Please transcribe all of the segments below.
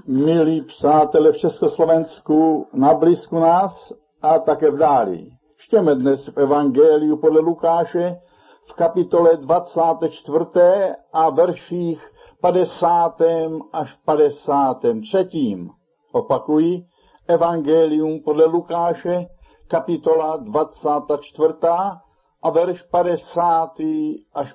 Milí přátelé v Československu, na blízku nás a také v dáli. Čteme dnes v Evangeliu podle Lukáše v kapitole 24. a verších 50. až 53. Opakuji, Evangelium podle Lukáše, kapitola 24. a verš 50. až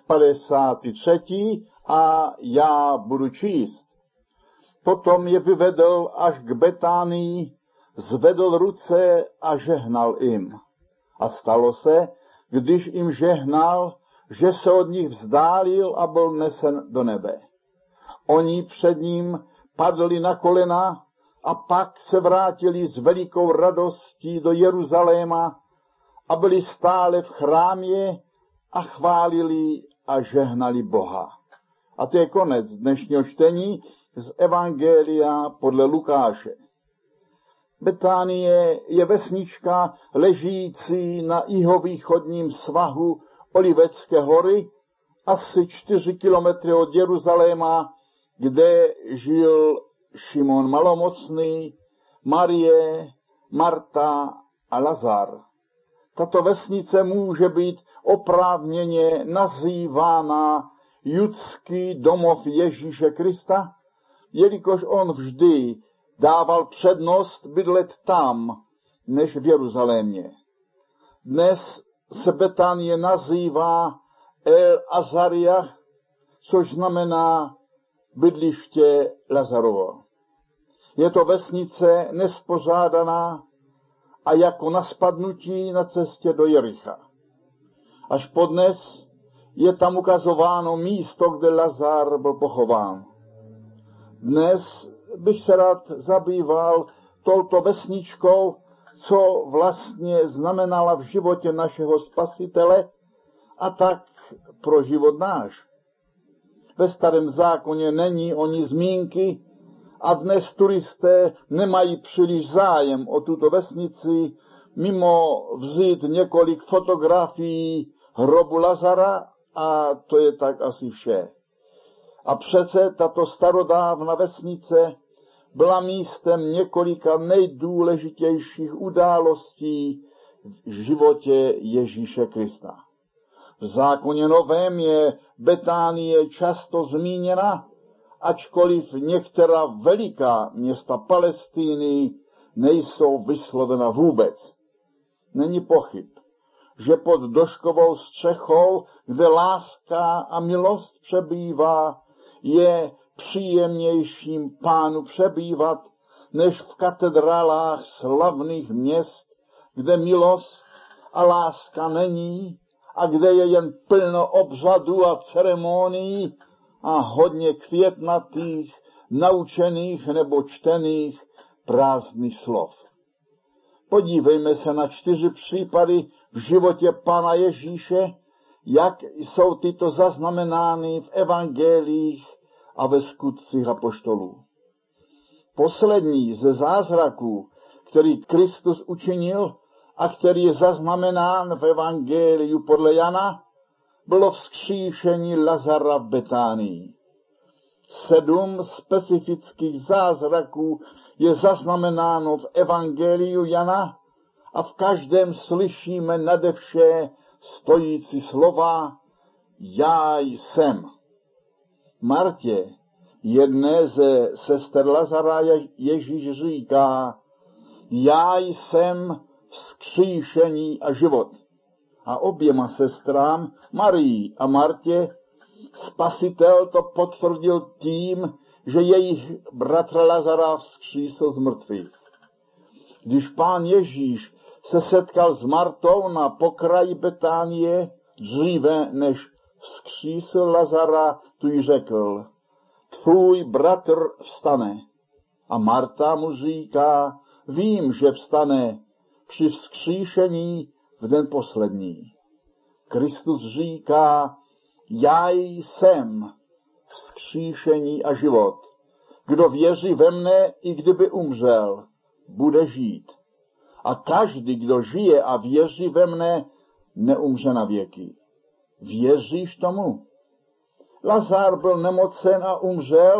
53. a já budu číst. Potom je vyvedl až k Betánii, zvedl ruce a žehnal jim. A stalo se, když jim žehnal, že se od nich vzdálil a byl nesen do nebe. Oni před ním padli na kolena a pak se vrátili s velikou radostí do Jeruzaléma a byli stále v chrámě a chválili a žehnali Boha. A to je konec dnešního čtení z Evangelia podle Lukáše. Betánie je vesnička ležící na jihovýchodním svahu Olivecké hory, asi 4 kilometry od Jeruzaléma, kde žil Šimon Malomocný, Marie, Marta a Lazar. Tato vesnice může být oprávněně nazývána judský domov Ježíše Krista, jelikož on vždy dával přednost bydlet tam, než v Jeruzalémě. Dnes se Betánie nazývá El Azariah, což znamená bydliště Lazarovo. Je to vesnice nespořádaná a jako na spadnutí na cestě do Jericha. Až podnes je tam ukazováno místo, kde Lazar byl pochován. Dnes bych se rád zabýval touto vesničkou, co vlastně znamenala v životě našeho Spasitele a tak pro život náš. Ve Starém zákoně není o ní zmínky a dnes turisté nemají příliš zájem o tuto vesnici, mimo vzít několik fotografií hrobu Lazara a to je tak asi vše. A přece tato starodávná vesnice byla místem několika nejdůležitějších událostí v životě Ježíše Krista. V zákoně novém je Betánie často zmíněna, ačkoliv některá veliká města Palestiny nejsou vyslovena vůbec. Není pochyb, že pod doškovou střechou, kde láska a milost přebývá, je příjemnějším Pánu přebývat, než v katedrálách slavných měst, kde milost a láska není a kde je jen plno obřadů a ceremonií a hodně květnatých, naučených nebo čtených prázdných slov. Podívejme se na 4 případy v životě Pana Ježíše, jak jsou tyto zaznamenány v evangelích a ve skutcích apoštolů. Poslední ze zázraků, který Kristus učinil a který je zaznamenán v evangeliu podle Jana, bylo vzkříšení Lazara v Betánii. 7 specifických zázraků je zaznamenáno v evangeliu Jana a v každém slyšíme nade vše stojící slova Já jsem. Martě, jedné ze sester Lazara, Ježíš říká Já jsem vzkříšení a život. A oběma sestrám, Marii a Martě, Spasitel to potvrdil tím, že jejich bratra Lazara vzkřísil z mrtvých. Když Pán Ježíš se setkal s Martou na pokraji Betánie, dříve než vzkřísil Lazara, tu jí řekl, tvůj bratr vstane. A Marta mu říká, vím, že vstane při vzkříšení v den poslední. Kristus říká, já jsem vzkříšení a život. Kdo věří ve mne, i kdyby umřel, bude žít. A každý, kdo žije a věří ve mne, neumře na věky. Věříš tomu? Lazar byl nemocen a umřel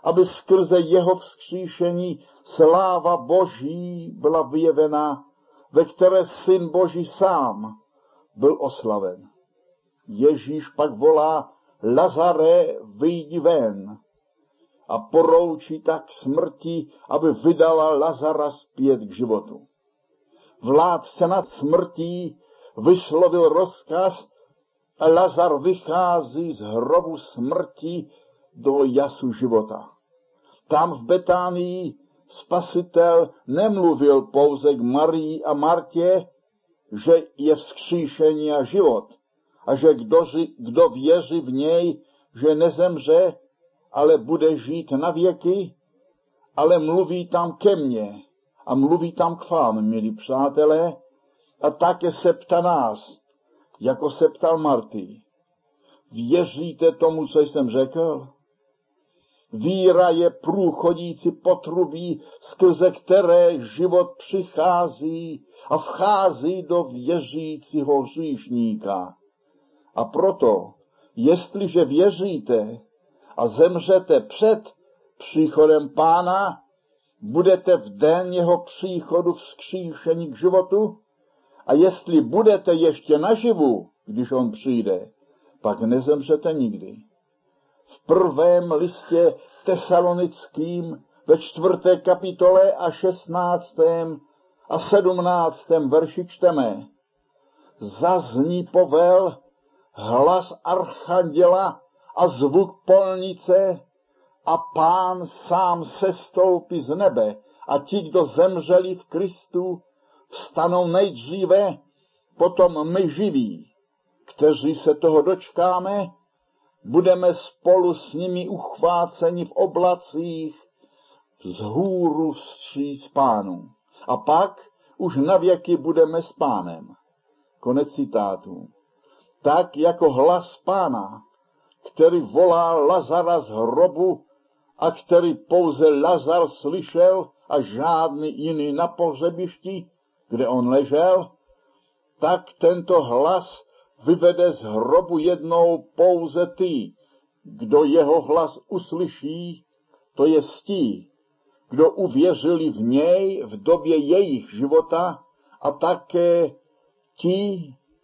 aby skrze jeho vzkříšení sláva Boží byla vyjevena, ve které Syn Boží sám byl oslaven. Ježíš pak volá: Lazare, vyjdi ven, a poroučí tak smrti, aby vydala Lazara zpět k životu. Vládce nad smrtí vyslovil rozkaz a Lazar vychází z hrobu smrti do jasu života. Tam v Betánii Spasitel nemluvil pouze k Marii a Martě, že je vzkříšení a život a že kdo věří v něj, že nezemře, ale bude žít na věky, ale mluví tam ke mně a mluví tam k vám, milí přátelé, a také se ptá nás, jako se ptal Marty. Věříte tomu, co jsem řekl? Víra je průchodící potrubí, skrze které život přichází a vchází do věřícího hříšníka. A proto, jestliže věříte a zemřete před příchodem Pána, budete v den jeho příchodu vzkříšeni k životu, a jestli budete ještě naživu, když on přijde, pak nezemřete nikdy. V prvém listě Tesalonickým ve 4. kapitole a 16. a 17. verši čteme: Zazní povel, hlas archanděla a zvuk polnice a Pán sám sestoupí z nebe a ti, kdo zemřeli v Kristu, vstanou nejdříve, potom my živí, kteří se toho dočkáme, budeme spolu s nimi uchváceni v oblacích vzhůru vstříc Pánu. A pak už navěky budeme s Pánem. Konec citátu. Tak jako hlas Pána, který volá Lazara z hrobu a který pouze Lazar slyšel a žádný jiný na pohřebišti, kde on ležel, tak tento hlas vyvede z hrobu jednou pouze ty, kdo jeho hlas uslyší, to je ti, kdo uvěřili v něj v době jejich života, a také ti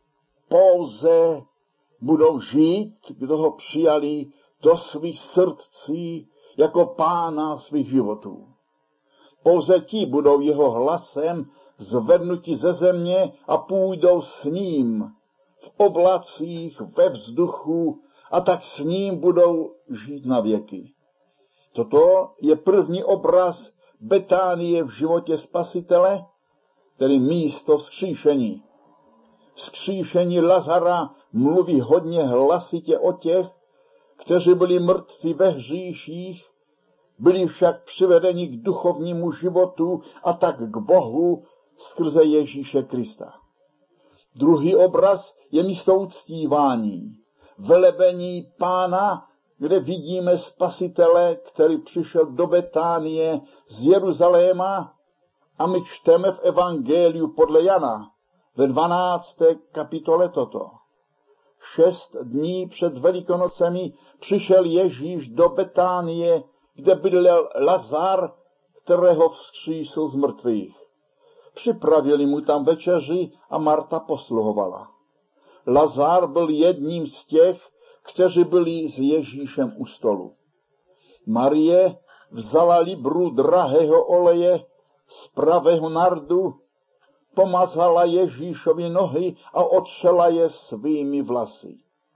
pouze budou žít, kdo ho přijali do svých srdcí jako Pána svých životů. Pouze ti budou jeho hlasem zvednuti ze země a půjdou s ním v oblacích, ve vzduchu, a tak s ním budou žít na věky. Toto je první obraz Betánie v životě Spasitele, tedy místo vzkříšení. Vzkříšení Lazara mluví hodně hlasitě o těch, kteří byli mrtví ve hříších, byli však přivedeni k duchovnímu životu a tak k Bohu skrze Ježíše Krista. Druhý obraz je místo uctívání, velebení Pána, kde vidíme Spasitele, který přišel do Betánie z Jeruzaléma, a my čteme v Evangeliu podle Jana ve 12. kapitole toto. 6 dní před Velikonocemi přišel Ježíš do Betánie, kde bydlel Lazar, kterého vzkřísil z mrtvých. Připravili mu tam večeři a Marta posluhovala. Lazar byl jedním z těch, kteří byli s Ježíšem u stolu. Marie vzala libru drahého oleje z pravého nardu, pomazala Ježíšovi nohy a otřela je svými vlasy.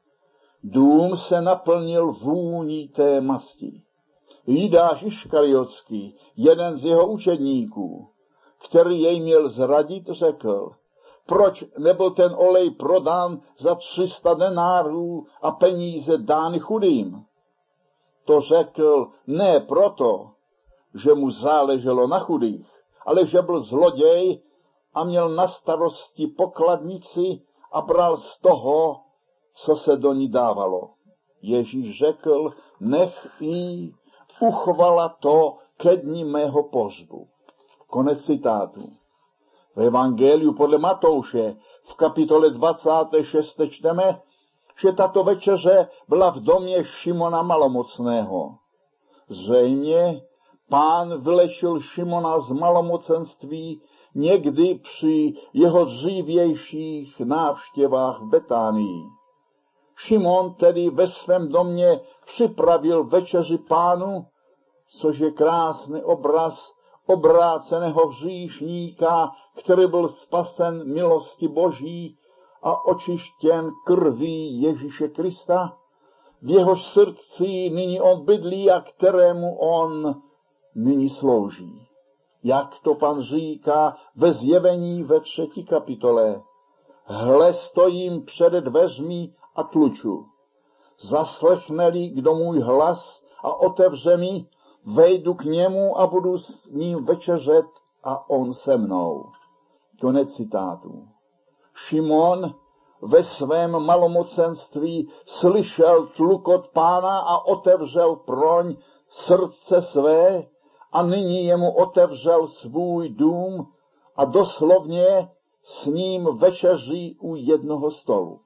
Dům se naplnil vůní té masti. Judáš Iškariotský, jeden z jeho učedníků, který jej měl zradit, řekl: proč nebyl ten olej prodán za 300 denárů a peníze dány chudým? To řekl ne proto, že mu záleželo na chudých, ale že byl zloděj a měl na starosti pokladnici a bral z toho, co se do ní dávalo. Ježíš řekl: nech jí, uchvala to ke dni mého pohřbu. Konec citátu. V Evangeliu podle Matouše v kapitole 26. čteme, že tato večeře byla v domě Šimona Malomocného. Zřejmě Pán vylečil Šimona z malomocenství někdy při jeho dřívějších návštěvách v Betánii. Šimon tedy ve svém domě připravil večeři Pánu, což je krásný obraz obráceného hříšníka, který byl spasen milosti Boží a očištěn krví Ježíše Krista. V jehož srdci nyní on bydlí a kterému on nyní slouží. Jak to Pan říká ve Zjevení ve 3. kapitole. Hle, stojím před dveřmi a tluču. Zaslechne-li kdo můj hlas a otevře mi, vejdu k němu a budu s ním večeřet a on se mnou. Konec citátu. Šimon ve svém malomocenství slyšel tlukot Pána a otevřel proň srdce své a nyní jemu otevřel svůj dům a doslovně s ním večeří u jednoho stolu.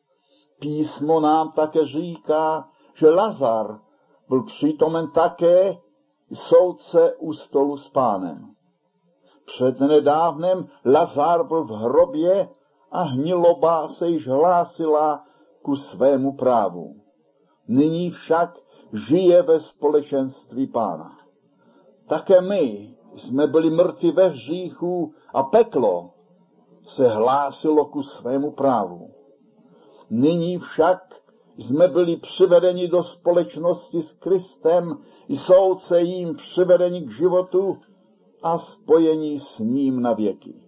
Písmo nám také říká, že Lazar byl přítomen také soudce u stolu s Pánem. Přednedávnem Lazar byl v hrobě a hniloba se již hlásila ku svému právu. Nyní však žije ve společenství Pána. Také my jsme byli mrtví ve hříchu a peklo se hlásilo ku svému právu. Nyní však jsme byli přivedeni do společnosti s Kristem, jsou se jím přivedeni k životu a spojení s ním na věky.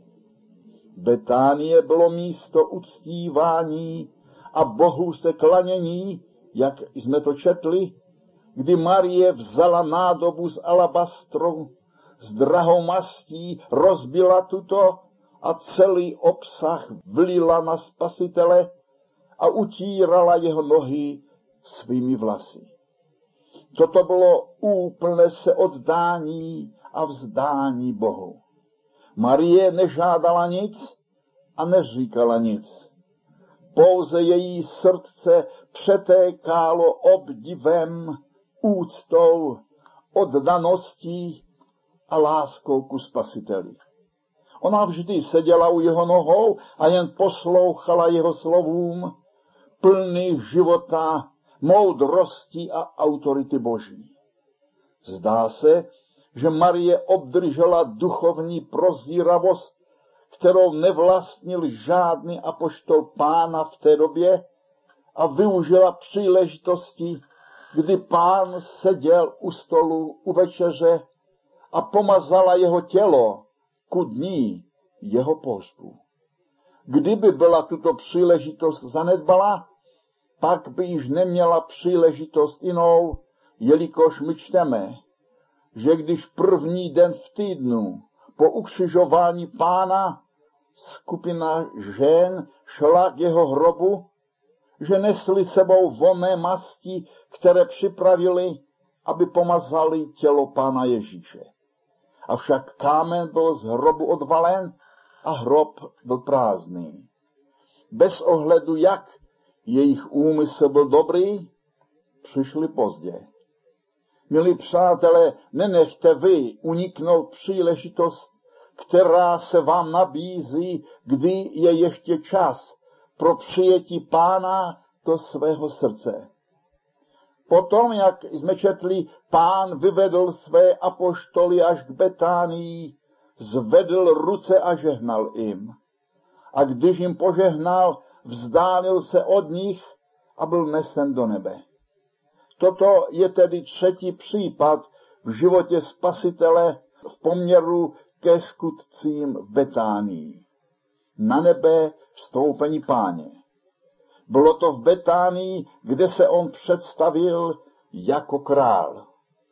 Betánie bylo místo uctívání a Bohu se klanění, jak jsme to četli, kdy Marie vzala nádobu z alabastru s drahou mastí, rozbila tuto a celý obsah vlila na Spasitele a utírala jeho nohy svými vlasy. Toto bylo úplné se oddání a vzdání Bohu. Marie nežádala nic a neříkala nic. Pouze její srdce přetékalo obdivem, úctou, oddaností a láskou ku Spasiteli. Ona vždy seděla u jeho nohou a jen poslouchala jeho slovům, plných života, moudrosti a autority Boží. Zdá se, že Marie obdržela duchovní prozíravost, kterou nevlastnil žádný apoštol Pána v té době a využila příležitosti, kdy Pán seděl u stolu u večeře a pomazala jeho tělo ku dní jeho pohřbu. Kdyby byla tuto příležitost zanedbala, pak by již neměla příležitost jinou, jelikož my čteme, že když první den v týdnu po ukřižování Pána skupina žen šla k jeho hrobu, že nesli sebou vonné masti, které připravili, aby pomazali tělo Pána Ježíše. Avšak kámen byl z hrobu odvalen a hrob byl prázdný. Bez ohledu, jak jejich úmysl byl dobrý, přišli pozdě. Milí přátelé, nenechte vy uniknout příležitost, která se vám nabízí, kdy je ještě čas pro přijetí Pána do svého srdce. Potom, jak jsme četli, Pán vyvedl své apoštoly až k Betánii, zvedl ruce a žehnal jim. A když jim požehnal, vzdálil se od nich a byl nesen do nebe. Toto je tedy třetí případ v životě Spasitele v poměru ke skutcím v Betánii. Na nebe vstoupení Páně. Bylo to v Betánii, kde se on představil jako král.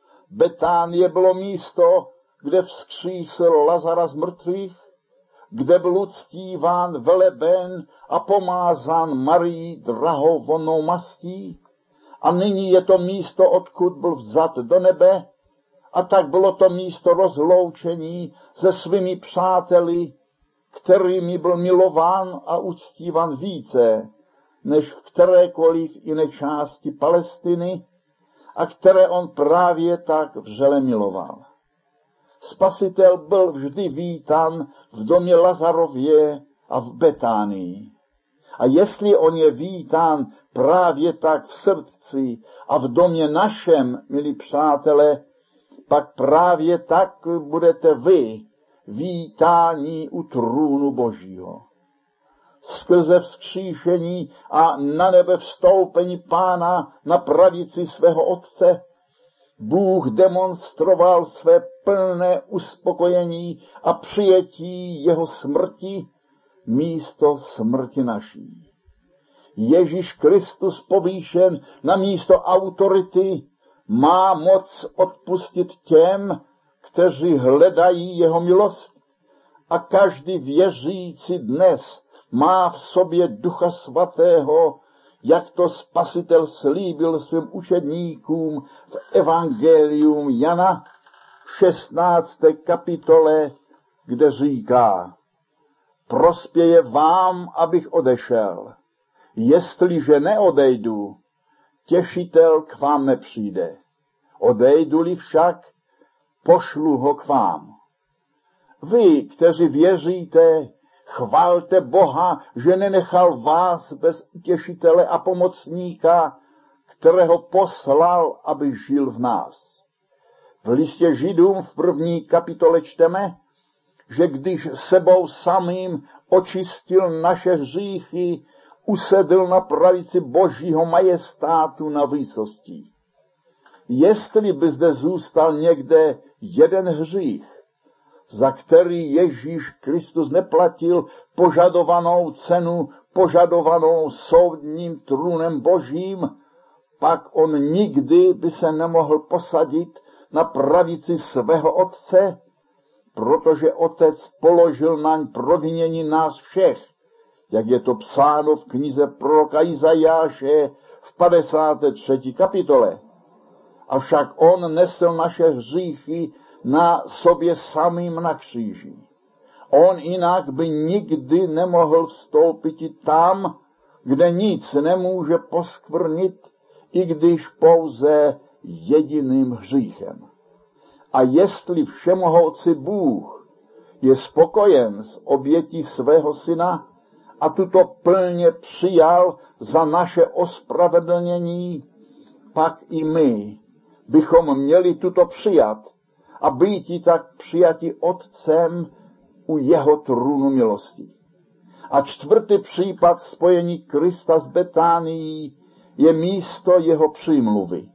Betánie bylo místo, kde vzkřísil Lazara z mrtvých, kde byl uctíván, veleben a pomázán Marií drahou vonnou mastí. A nyní je to místo, odkud byl vzat do nebe, a tak bylo to místo rozloučení se svými přáteli, kterými byl milován a uctívan více, než v kterékoliv jiné části Palestiny, a které on právě tak vřele miloval. Spasitel byl vždy vítán v domě Lazarově a v Betánii. A jestli on je vítán právě tak v srdci a v domě našem, milí přátelé, pak právě tak budete vy vítáni u trůnu Božího. Skrze vzkříšení a na nebe vstoupení Pána na pravici svého Otce, Bůh demonstroval své plné uspokojení a přijetí jeho smrti místo smrti naší. Ježíš Kristus povýšen na místo autority má moc odpustit těm, kteří hledají jeho milost, a každý věřící dnes má v sobě Ducha Svatého, jak to Spasitel slíbil svým učedníkům v Evangelium Jana v 16. kapitole, kde říká: prospěje vám, abych odešel. Jestliže neodejdu, těšitel k vám nepřijde. Odejdu-li však, pošlu ho k vám. Vy, kteří věříte, chvalte Boha, že nenechal vás bez utěšitele a pomocníka, kterého poslal, aby žil v nás. V listě Židům v 1. kapitole čteme, že když sebou samým očistil naše hříchy, usedl na pravici Božího majestátu na výsosti. Jestli by zde zůstal někde jeden hřích, za který Ježíš Kristus neplatil požadovanou cenu, požadovanou soudním trůnem Božím, pak on nikdy by se nemohl posadit na pravici svého Otce, protože Otec položil naň provinění nás všech, jak je to psáno v knize proroka Izajáše v 53. kapitole. Avšak on nesl naše hříchy na sobě samým na kříži. On jinak by nikdy nemohl vstoupit tam, kde nic nemůže poskvrnit, i když pouze jediným hříchem. A jestli všemohoucí Bůh je spokojen s obětí svého syna a tuto plně přijal za naše ospravedlnění, pak i my bychom měli tuto přijat a býti tak přijati Otcem u jeho trůnu milosti. A čtvrtý případ spojení Krista s Betánií je místo jeho přímluvy.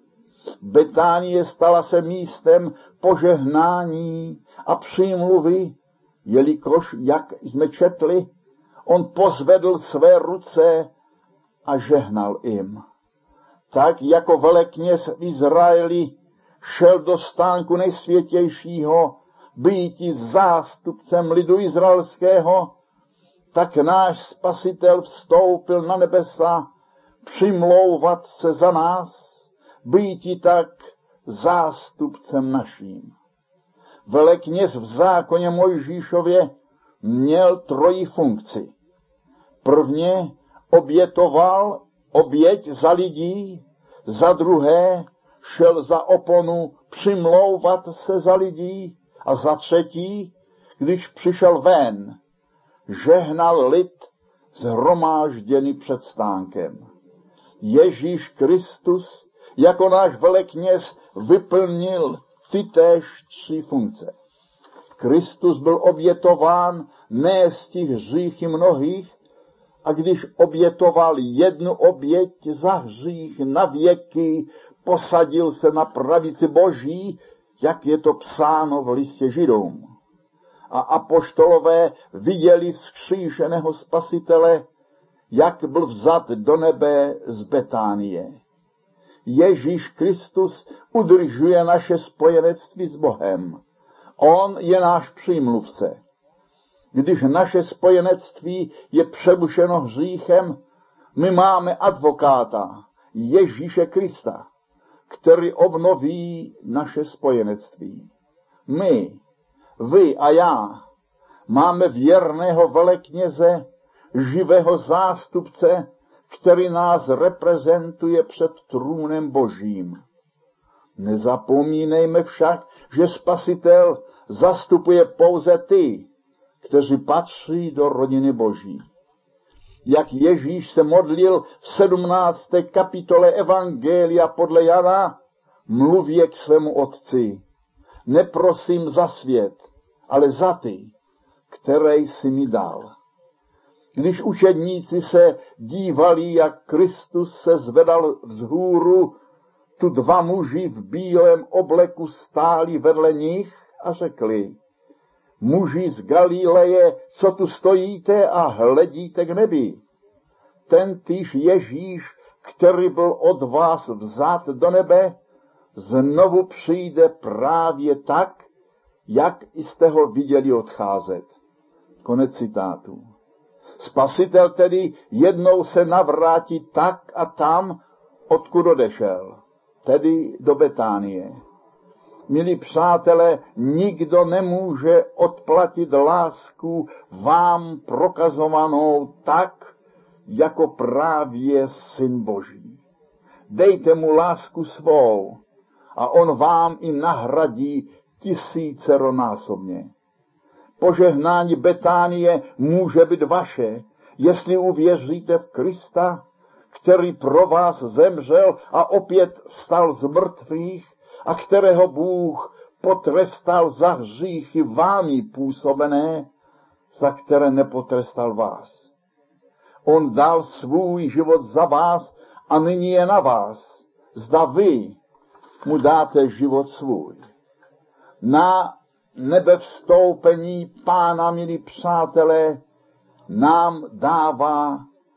Betánie stala se místem požehnání a přímluvy, jelikož, jak jsme četli, on pozvedl své ruce a žehnal jim. Tak jako velekněz v Izraeli šel do stánku nejsvětějšího, býti zástupcem lidu izraelského, tak náš Spasitel vstoupil na nebesa přimlouvat se za nás, býti tak zástupcem naším. Velekněz v zákoně Mojžíšově měl trojí funkci. Prvně obětoval oběť za lidí, za druhé šel za oponu přimlouvat se za lidí a za třetí, když přišel ven, žehnal lid shromážděný před stánkem. Ježíš Kristus jako náš velekněz vyplnil tytéž tři funkce. Kristus byl obětován ne z těch hříchy mnohých, a když obětoval jednu oběť za hřích na věky, posadil se na pravici Boží, jak je to psáno v listě Židům. A apoštolové viděli vzkříšeného Spasitele, jak byl vzat do nebe z Betánie. Ježíš Kristus udržuje naše spojenectví s Bohem. On je náš přímluvce. Když naše spojenectví je přebušeno hříchem, my máme advokáta, Ježíše Krista, který obnoví naše spojenectví. My, vy a já, máme věrného velekněze, živého zástupce, který nás reprezentuje před trůnem Božím. Nezapomínejme však, že Spasitel zastupuje pouze ty, kteří patří do rodiny Boží. Jak Ježíš se modlil v 17. kapitole Evangelia podle Jana, mluví k svému otci. Neprosím za svět, ale za ty, které jsi mi dal. Když učedníci se dívali, jak Kristus se zvedal vzhůru, tu dva muži v bílém obleku stáli vedle nich a řekli: Muži z Galileje, co tu stojíte a hledíte k nebi? Tentýž Ježíš, který byl od vás vzat do nebe, znovu přijde právě tak, jak jste ho viděli odcházet. Konec citátu. Spasitel tedy jednou se navrátí tak a tam, odkud odešel, tedy do Betánie. Milí přátelé, nikdo nemůže odplatit lásku vám prokazovanou tak, jako právě Syn Boží. Dejte mu lásku svou a on vám i nahradí 1000násobně. Požehnání Betánie může být vaše, jestli uvěříte v Krista, který pro vás zemřel a opět vstal z mrtvých a kterého Bůh potrestal za hříchy vámi působené, za které nepotrestal vás. On dal svůj život za vás a nyní je na vás, zda vy mu dáte život svůj. Na nebevstoupení Pána, milí přátelé, nám dává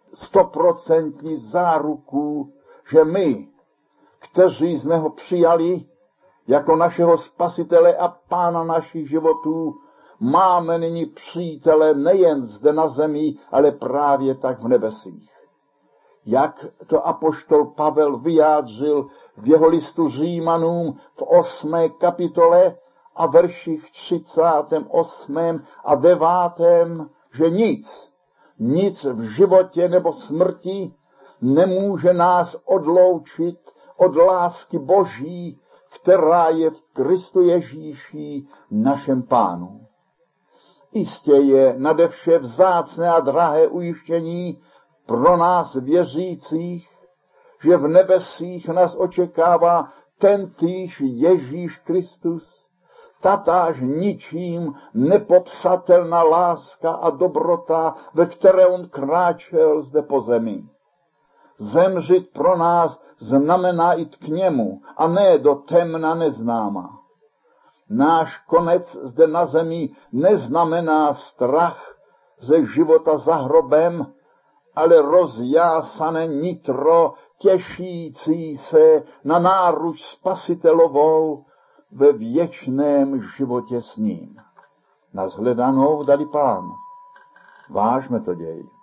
100% záruku, že my, kteří jsme ho přijali jako našeho Spasitele a Pána našich životů, máme nyní přítele nejen zde na zemi, ale právě tak v nebesích. Jak to apoštol Pavel vyjádřil v jeho listu Římanům v 8. kapitole a verších 38. a 9., že nic v životě nebo smrti nemůže nás odloučit od lásky Boží, která je v Kristu Ježíši, našem Pánu. Jistě je nade vše vzácné a drahé ujištění pro nás věřících, že v nebesích nás očekává tentýž Ježíš Kristus, tatáž ničím nepopsatelná láska a dobrota, ve které on kráčel zde po zemi. Zemřít pro nás znamená jít k němu a ne do temna neznáma. Náš konec zde na zemi neznamená strach ze života za hrobem, ale rozjásané nitro těšící se na náruč spasitelovou ve věčném životě s ním. Na shledanou dali Pán. Vážme to děj.